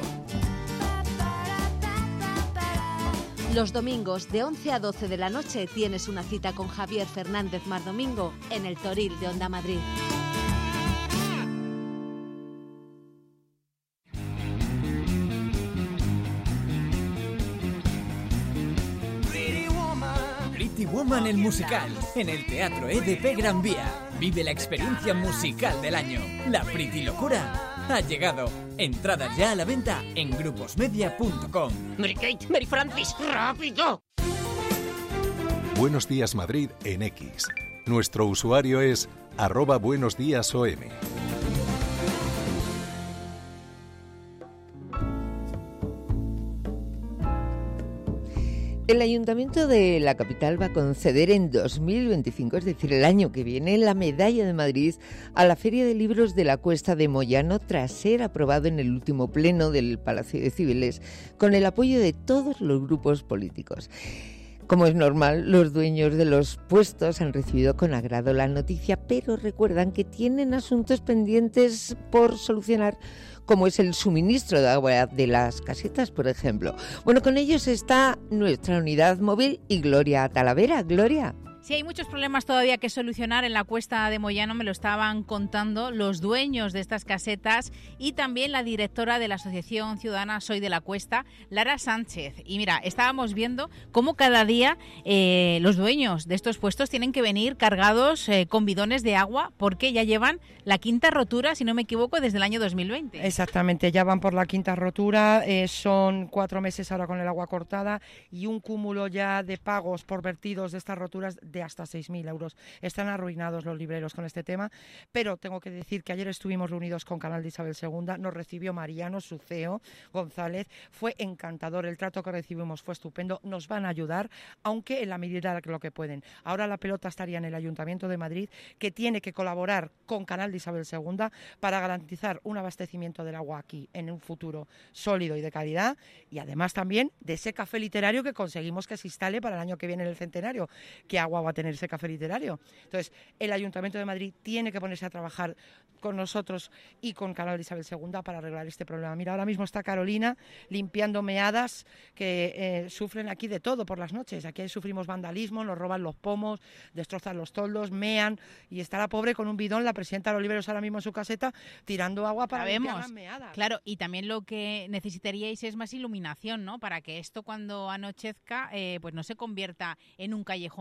Los domingos de 11 a 12 de la noche tienes una cita con Javier Fernández Mardomingo en el Toril de Onda Madrid. Pretty Woman el musical, en el Teatro EDP Gran Vía. Vive la experiencia musical del año. La Pretty Locura ha llegado. Entradas ya a la venta en gruposmedia.com. Mary Kate, Mary Francis, ¡rápido! Buenos Días Madrid en X. Nuestro usuario es @buenosdiasom. El Ayuntamiento de la capital va a conceder en 2025, es decir, el año que viene, la Medalla de Madrid a la Feria de Libros de la Cuesta de Moyano, tras ser aprobado en el último pleno del Palacio de Cibeles, con el apoyo de todos los grupos políticos. Como es normal, los dueños de los puestos han recibido con agrado la noticia, pero recuerdan que tienen asuntos pendientes por solucionar, como es el suministro de agua de las casetas, por ejemplo. Bueno, con ellos está nuestra unidad móvil y Gloria Talavera. Gloria. Sí, hay muchos problemas todavía que solucionar en la Cuesta de Moyano, me lo estaban contando los dueños de estas casetas y también la directora de la Asociación Ciudadana Soy de la Cuesta, Lara Sánchez. Y mira, estábamos viendo cómo cada día los dueños de estos puestos tienen que venir cargados con bidones de agua, porque ya llevan la quinta rotura, si no me equivoco, desde el año 2020. Exactamente, ya van por la quinta rotura, son 4 meses ahora con el agua cortada y un cúmulo ya de pagos por vertidos de estas roturas de hasta 6.000 euros. Están arruinados los libreros con este tema, pero tengo que decir que ayer estuvimos reunidos con Canal de Isabel II, nos recibió Mariano, su CEO, González, fue encantador, el trato que recibimos fue estupendo, nos van a ayudar, aunque en la medida de lo que pueden. Ahora la pelota estaría en el Ayuntamiento de Madrid, que tiene que colaborar con Canal de Isabel II para garantizar un abastecimiento del agua aquí en un futuro sólido y de calidad, y además también de ese café literario que conseguimos que se instale para el año que viene en el centenario. ¿Qué agua va a tener ese café literario? Entonces, el Ayuntamiento de Madrid tiene que ponerse a trabajar con nosotros y con Canal de Isabel II para arreglar este problema. Mira, ahora mismo está Carolina limpiando meadas que sufren aquí de todo por las noches. Aquí sufrimos vandalismo, nos roban los pomos, destrozan los toldos, mean, y está la pobre con un bidón, la presidenta de los libreros ahora mismo en su caseta, tirando agua para limpiar las meadas. Claro, y también lo que necesitaríais es más iluminación, ¿no? Para que esto, cuando anochezca, pues no se convierta en un callejón peligroso.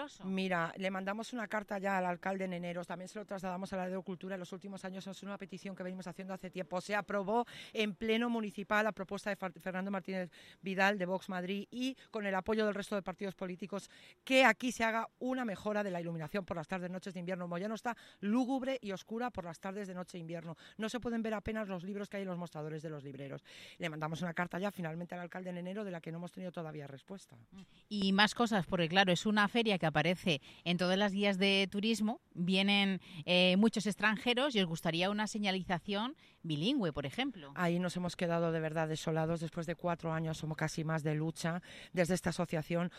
fabuloso. Mira, le mandamos una carta ya al alcalde en enero, también se lo trasladamos a la de Cultura en los últimos años, es una petición que venimos haciendo hace tiempo. Se aprobó en pleno municipal la propuesta de Fernando Martínez Vidal de Vox Madrid y con el apoyo del resto de partidos políticos que aquí se haga una mejora de la iluminación por las tardes, noches de invierno. Moyano está lúgubre y oscura por las tardes de noche de invierno. No se pueden ver apenas los libros que hay en los mostradores de los libreros. Le mandamos una carta ya finalmente al alcalde en enero de la que no hemos tenido todavía respuesta. Y más cosas, porque claro, es una feria que aparece en todas las guías de turismo, vienen muchos extranjeros y os gustaría una señalización bilingüe, por ejemplo. Ahí nos hemos quedado de verdad desolados después de 4 años, somos casi más de lucha desde esta asociación.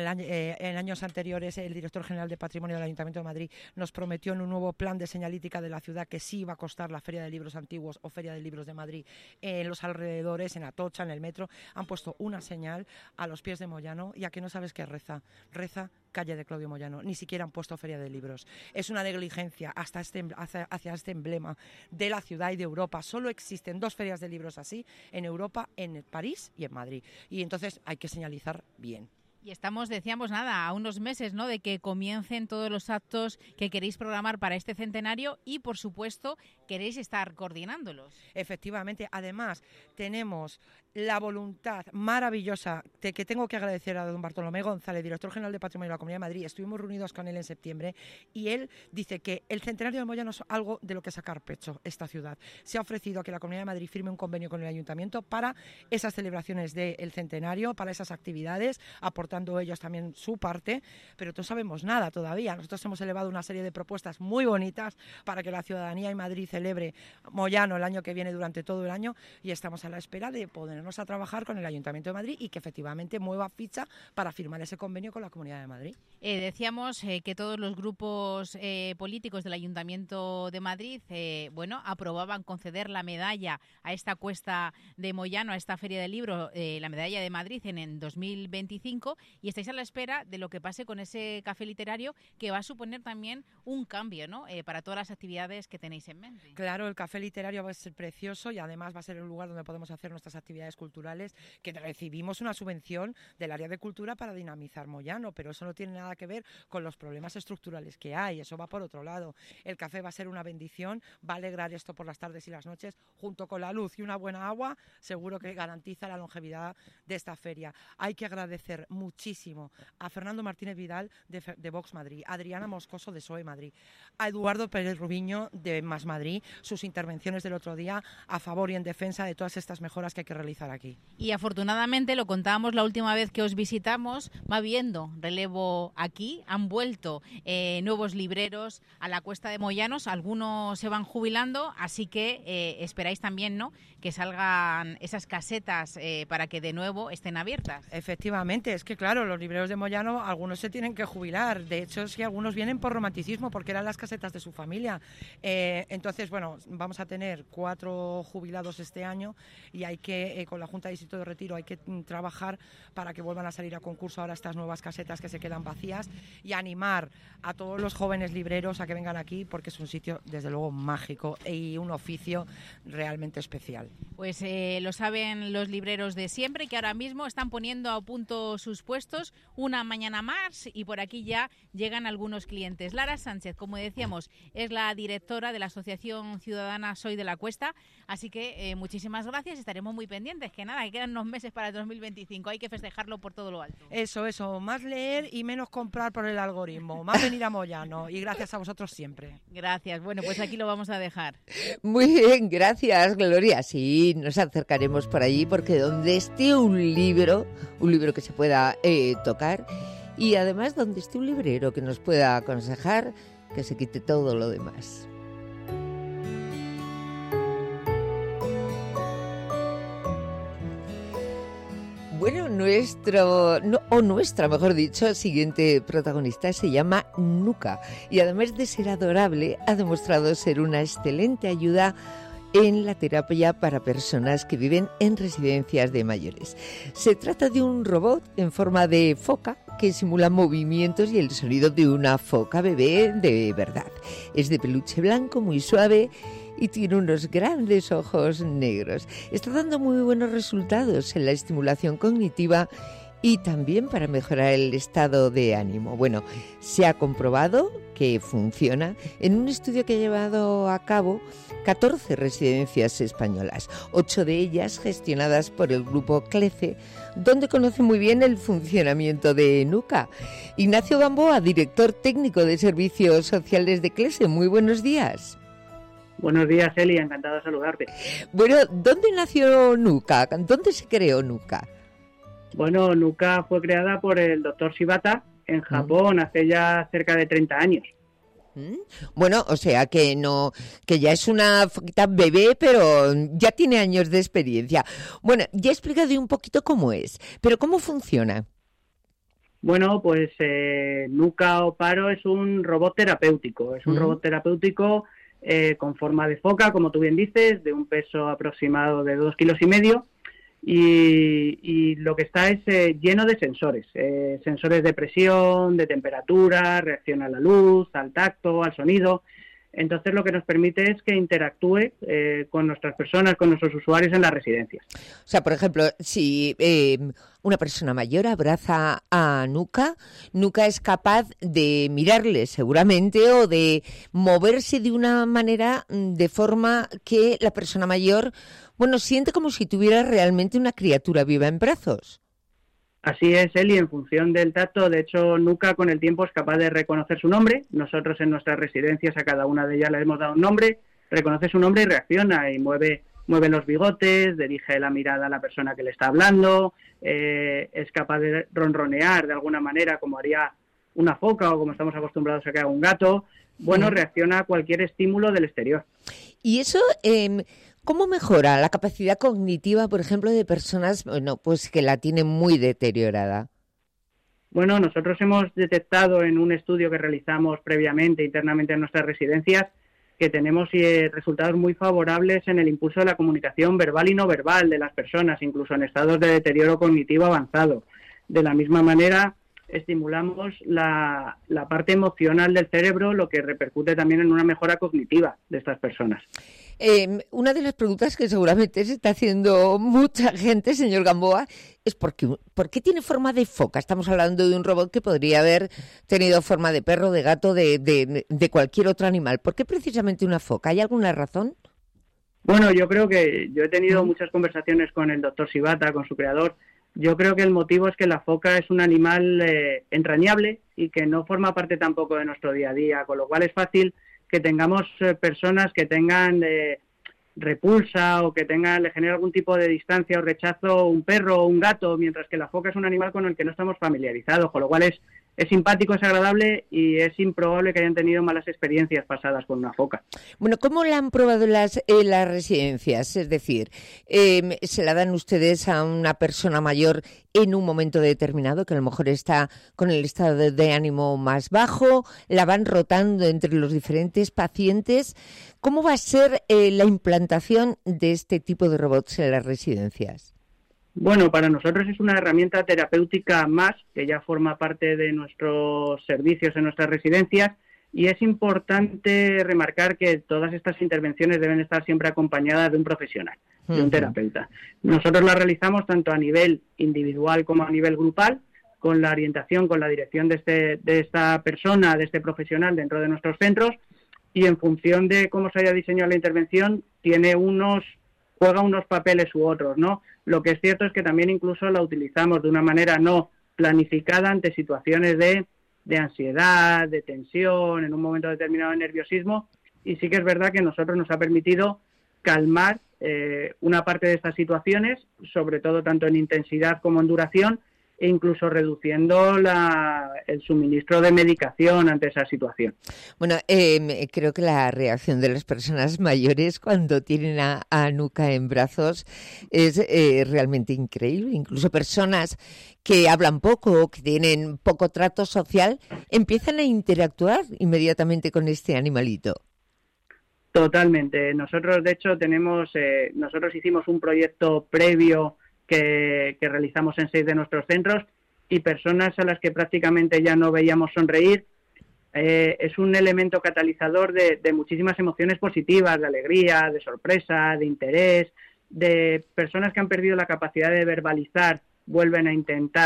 En años anteriores el director general de Patrimonio del Ayuntamiento de Madrid nos prometió en un nuevo plan de señalítica de la ciudad que sí iba a costar la Feria de Libros Antiguos o Feria de Libros de Madrid en los alrededores, en Atocha, en el metro. Han puesto una señal a los pies de Moyano y a que no sabes qué reza calle de Claudio Moyano, ni siquiera han puesto Feria de Libros. Es una negligencia hacia este emblema de la ciudad y de Europa. Solo existen 2 ferias de libros así en Europa, en París y en Madrid. Y entonces hay que señalizar bien. Y estamos, decíamos, a unos meses, ¿no?, de que comiencen todos los actos que queréis programar para este centenario y, por supuesto, queréis estar coordinándolos. Efectivamente. Además, tenemos la voluntad maravillosa de que tengo que agradecer a don Bartolomé González, director general de Patrimonio de la Comunidad de Madrid. Estuvimos reunidos con él en septiembre y él dice que el centenario de Moyano es algo de lo que sacar pecho esta ciudad. Se ha ofrecido a que la Comunidad de Madrid firme un convenio con el Ayuntamiento para esas celebraciones del centenario, para esas actividades, aportando ellos también su parte, pero no sabemos nada todavía. Nosotros hemos elevado una serie de propuestas muy bonitas para que la ciudadanía y Madrid celebre Moyano el año que viene durante todo el año y estamos a la espera de ponernos a trabajar con el Ayuntamiento de Madrid y que efectivamente mueva ficha para firmar ese convenio con la Comunidad de Madrid. Decíamos que todos los grupos políticos del Ayuntamiento de Madrid aprobaban conceder la medalla a esta cuesta de Moyano, a esta Feria del Libro, la medalla de Madrid en 2025, y estáis a la espera de lo que pase con ese café literario que va a suponer también un cambio, ¿no?, para todas las actividades que tenéis en mente. Claro, el café literario va a ser precioso y además va a ser el lugar donde podemos hacer nuestras actividades culturales, que recibimos una subvención del área de cultura para dinamizar Moyano, pero eso no tiene nada que ver con los problemas estructurales que hay, eso va por otro lado. El café va a ser una bendición, va a alegrar esto por las tardes y las noches, junto con la luz y una buena agua, seguro que garantiza la longevidad de esta feria. Hay que agradecer muchísimo a Fernando Martínez Vidal de Vox Madrid, a Adriana Moscoso de PSOE Madrid, a Eduardo Pérez Rubiño de Más Madrid, sus intervenciones del otro día a favor y en defensa de todas estas mejoras que hay que realizar aquí. Y afortunadamente, lo contábamos la última vez que os visitamos, va habiendo relevo aquí, han vuelto nuevos libreros a la cuesta de Moyanos, algunos se van jubilando, así que esperáis también, ¿no?, que salgan esas casetas para que de nuevo estén abiertas. Efectivamente, es que claro, los libreros de Moyano, algunos se tienen que jubilar, de hecho es que algunos vienen por romanticismo, porque eran las casetas de su familia. Entonces, vamos a tener 4 jubilados este año y hay que, con la Junta de Distrito de Retiro, hay que trabajar para que vuelvan a salir a concurso ahora estas nuevas casetas que se quedan vacías y animar a todos los jóvenes libreros a que vengan aquí, porque es un sitio, desde luego, mágico y un oficio realmente especial. Pues lo saben los libreros de siempre, que ahora mismo están poniendo a punto sus puestos una mañana más y por aquí ya llegan algunos clientes. Lara Sánchez, como decíamos, es la directora de la Asociación Ciudadana Soy de la Cuesta, así que muchísimas gracias, estaremos muy pendientes, que nada, que quedan unos meses para el 2025, hay que festejarlo por todo lo alto. Eso, más leer y menos comprar por el algoritmo, más venir a Moyano y gracias a vosotros siempre. Gracias, bueno, pues aquí lo vamos a dejar. Muy bien, gracias, Gloria. Sí, nos acercaremos por allí porque donde esté un libro que se pueda tocar y además donde esté un librero que nos pueda aconsejar, que se quite todo lo demás. Bueno, nuestra, mejor dicho, siguiente protagonista se llama Nuka y además de ser adorable, ha demostrado ser una excelente ayuda en la terapia para personas que viven en residencias de mayores. Se trata de un robot en forma de foca que simula movimientos y el sonido de una foca bebé de verdad. Es de peluche blanco, muy suave y tiene unos grandes ojos negros. Está dando muy buenos resultados en la estimulación cognitiva y también para mejorar el estado de ánimo. Bueno, se ha comprobado que funciona en un estudio que ha llevado a cabo 14 residencias españolas, 8 de ellas gestionadas por el grupo CLECE, donde conoce muy bien el funcionamiento de NUCA. Ignacio Gamboa, director técnico de Servicios Sociales de CLECE, muy buenos días. Buenos días, Eli, encantado de saludarte. Bueno, ¿dónde nació NUCA? ¿Dónde se creó NUCA? Bueno, NUCA fue creada por el doctor Shibata en Japón hace ya cerca de 30 años. Bueno, o sea que no, que ya es una foquita bebé, pero ya tiene años de experiencia. Bueno, ya he explicado un poquito cómo es, pero ¿cómo funciona? Bueno, pues NUCA o Paro es un robot terapéutico. Es un robot terapéutico con forma de foca, como tú bien dices, de un peso aproximado de 2,5 kilos. Y lo que está es lleno de sensores, sensores de presión, de temperatura, reacción a la luz, al tacto, al sonido. Entonces lo que nos permite es que interactúe con nuestras personas, con nuestros usuarios en las residencias. O sea, por ejemplo, si una persona mayor abraza a NUCA, NUCA es capaz de mirarle seguramente o de moverse de una manera de forma que la persona mayor, bueno, siente como si tuviera realmente una criatura viva en brazos. Así es, Eli, en función del tacto. De hecho, NUCA con el tiempo es capaz de reconocer su nombre. Nosotros en nuestras residencias a cada una de ellas le hemos dado un nombre, reconoce su nombre y reacciona y mueve los bigotes, dirige la mirada a la persona que le está hablando, es capaz de ronronear de alguna manera como haría una foca o como estamos acostumbrados a que haga un gato. Bueno, reacciona a cualquier estímulo del exterior. Y eso... ¿cómo mejora la capacidad cognitiva, por ejemplo, de personas pues que la tienen muy deteriorada? Bueno, nosotros hemos detectado en un estudio que realizamos previamente internamente en nuestras residencias que tenemos resultados muy favorables en el impulso de la comunicación verbal y no verbal de las personas, incluso en estados de deterioro cognitivo avanzado. De la misma manera, estimulamos la parte emocional del cerebro, lo que repercute también en una mejora cognitiva de estas personas. Una de las preguntas que seguramente se está haciendo mucha gente, señor Gamboa, es ¿por qué tiene forma de foca? Estamos hablando de un robot que podría haber tenido forma de perro, de gato, de cualquier otro animal. ¿Por qué precisamente una foca? ¿Hay alguna razón? Bueno, yo creo que yo he tenido muchas conversaciones con el doctor Shibata, con su creador. Yo creo que el motivo es que la foca es un animal entrañable y que no forma parte tampoco de nuestro día a día, con lo cual es fácil que tengamos personas que tengan repulsa o que le genere algún tipo de distancia o rechazo un perro o un gato, mientras que la foca es un animal con el que no estamos familiarizados, con lo cual es simpático, es agradable y es improbable que hayan tenido malas experiencias pasadas con una foca. Bueno, ¿cómo la han probado las residencias? Es decir, ¿se la dan ustedes a una persona mayor en un momento determinado que a lo mejor está con el estado de ánimo más bajo? ¿La van rotando entre los diferentes pacientes? ¿Cómo va a ser la implantación de este tipo de robots en las residencias? Bueno, para nosotros es una herramienta terapéutica más, que ya forma parte de nuestros servicios en nuestras residencias, y es importante remarcar que todas estas intervenciones deben estar siempre acompañadas de un profesional, de un terapeuta. Nosotros las realizamos tanto a nivel individual como a nivel grupal, con la orientación, con la dirección de esta persona, de este profesional dentro de nuestros centros, y en función de cómo se haya diseñado la intervención, juega unos papeles u otros, ¿no? Lo que es cierto es que también incluso la utilizamos de una manera no planificada ante situaciones de ansiedad, de tensión, en un momento determinado de nerviosismo, y sí que es verdad que a nosotros nos ha permitido calmar una parte de estas situaciones, sobre todo tanto en intensidad como en duración, e incluso reduciendo el suministro de medicación ante esa situación. Bueno, creo que la reacción de las personas mayores cuando tienen a NUCA en brazos es realmente increíble. Incluso personas que hablan poco o que tienen poco trato social empiezan a interactuar inmediatamente con este animalito. Totalmente. Nosotros, de hecho, nosotros hicimos un proyecto previo que realizamos en 6 de nuestros centros, y personas a las que prácticamente ya no veíamos sonreír, es un elemento catalizador de muchísimas emociones positivas, de alegría, de sorpresa, de interés, de personas que han perdido la capacidad de verbalizar, vuelven a intentar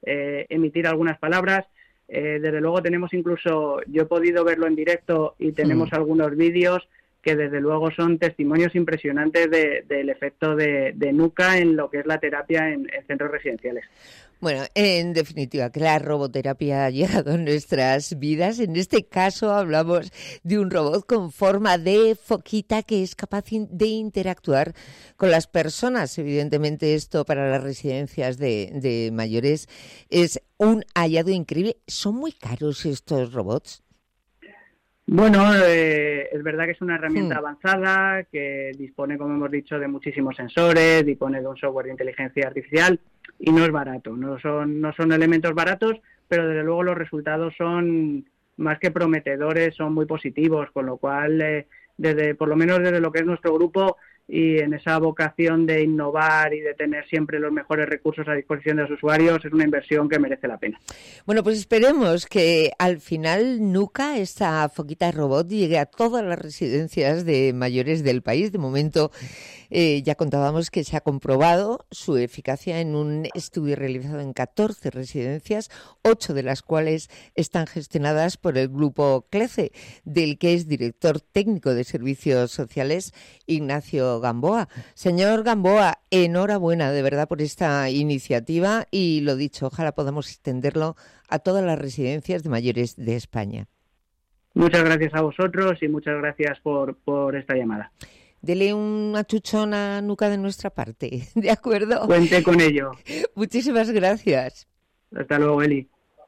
emitir algunas palabras. Desde luego tenemos incluso, yo he podido verlo en directo y tenemos algunos vídeos que desde luego son testimonios impresionantes del efecto de Nuca en lo que es la terapia en centros residenciales. Bueno, en definitiva, que la roboterapia ha llegado a nuestras vidas. En este caso hablamos de un robot con forma de foquita que es capaz de interactuar con las personas. Evidentemente esto para las residencias de mayores es un hallazgo increíble. ¿Son muy caros estos robots? Bueno, es verdad que es una herramienta avanzada que dispone, como hemos dicho, de muchísimos sensores, dispone de un software de inteligencia artificial y no es barato. No son elementos baratos, pero desde luego los resultados son más que prometedores, son muy positivos, con lo cual, por lo menos desde lo que es nuestro grupo y en esa vocación de innovar y de tener siempre los mejores recursos a disposición de los usuarios, es una inversión que merece la pena. Bueno, pues esperemos que al final Nuca, esta foquita robot, llegue a todas las residencias de mayores del país. De momento ya contábamos que se ha comprobado su eficacia en un estudio realizado en 14 residencias, 8 de las cuales están gestionadas por el grupo CLECE, del que es director técnico de servicios sociales Ignacio Gamboa. Señor Gamboa, enhorabuena de verdad por esta iniciativa y lo dicho, ojalá podamos extenderlo a todas las residencias de mayores de España. Muchas gracias a vosotros y muchas gracias por esta llamada. Dele un achuchón a Nuca de nuestra parte, ¿de acuerdo? Cuente con ello. Muchísimas gracias. Hasta luego, Eli.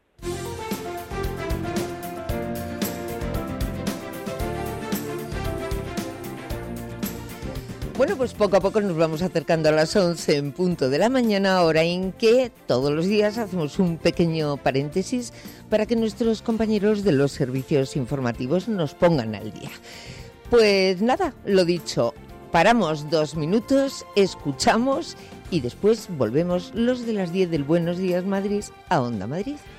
Bueno, pues poco a poco nos vamos acercando a las 11 en punto de la mañana, hora en que todos los días hacemos un pequeño paréntesis para que nuestros compañeros de los servicios informativos nos pongan al día. Pues nada, lo dicho, paramos 2 minutos, escuchamos y después volvemos los de las 10 del Buenos Días Madrid a Onda Madrid.